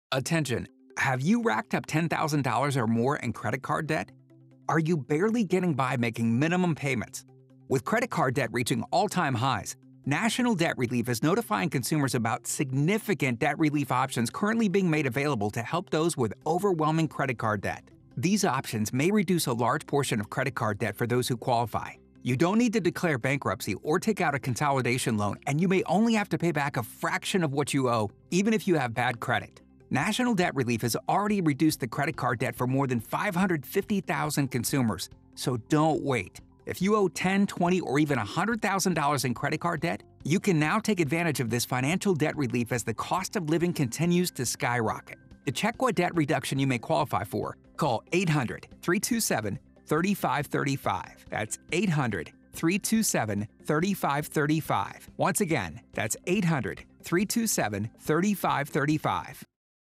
Attention, have you racked up $10,000 or more in credit card debt? Are you barely getting by making minimum payments? With credit card debt reaching all-time highs, National Debt Relief is notifying consumers about significant debt relief options currently being made available to help those with overwhelming credit card debt. These options may reduce a large portion of credit card debt for those who qualify. You don't need to declare bankruptcy or take out a consolidation loan, and you may only have to pay back a fraction of what you owe, even if you have bad credit. National Debt Relief has already reduced the credit card debt for more than 550,000 consumers, so don't wait. If you owe $10, $20, or even $100,000 in credit card debt, you can now take advantage of this financial debt relief as the cost of living continues to skyrocket. To check what debt reduction you may qualify for, call 800-327-3535. That's 800-327-3535. Once again, that's 800-327-3535.